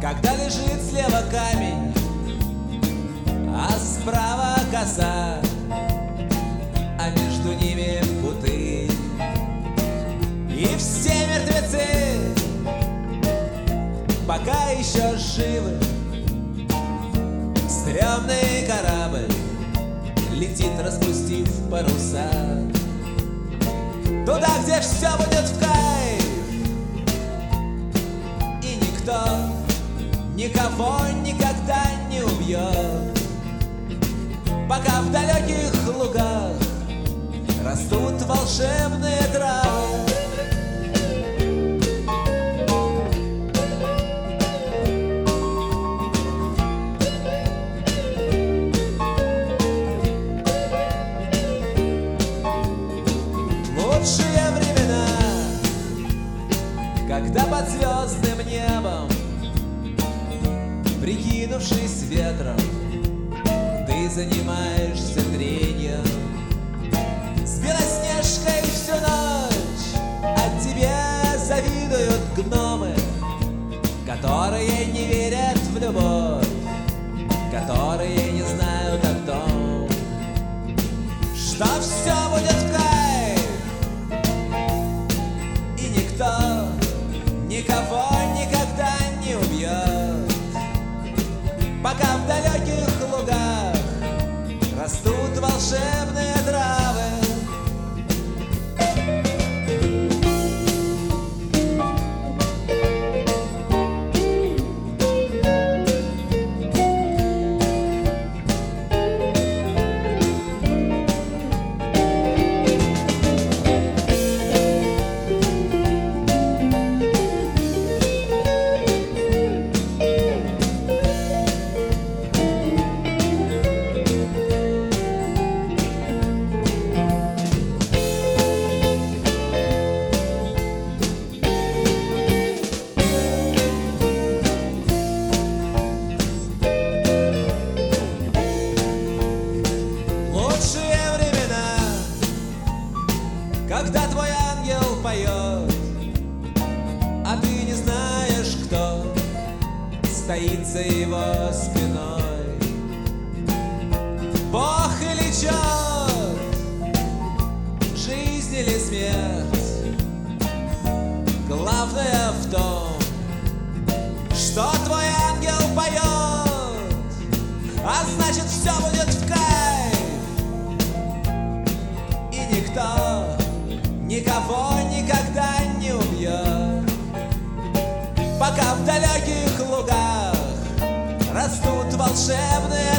когда лежит слева камень, а справа коса, а между ними бутыль. И все мертвецы пока еще живы. Стрёмный корабль летит, распустив паруса, туда, где все будет в кайф, и никто никого никогда не убьет, пока в далеких лугах растут волшебные травы. Лучшие времена, когда под звездным небом, прикинувшись ветром, ты занимаешься треньем с Белоснежкой всю ночь, а тебе завидуют гномы, которые не верят в любовь, которые не знают о том, что все будет в кайф, и никто никого никогда не убьет, пока в далеких лугах растут волшебные травы. Лучшие времена, когда твой ангел поет, а ты не знаешь, кто стоит за его спиной. Бог или черт, жизнь или смерть, главное в том, что твой ангел поет, а значит все будет в кайф. Никто никого никогда не убьет, пока в далеких лугах растут волшебные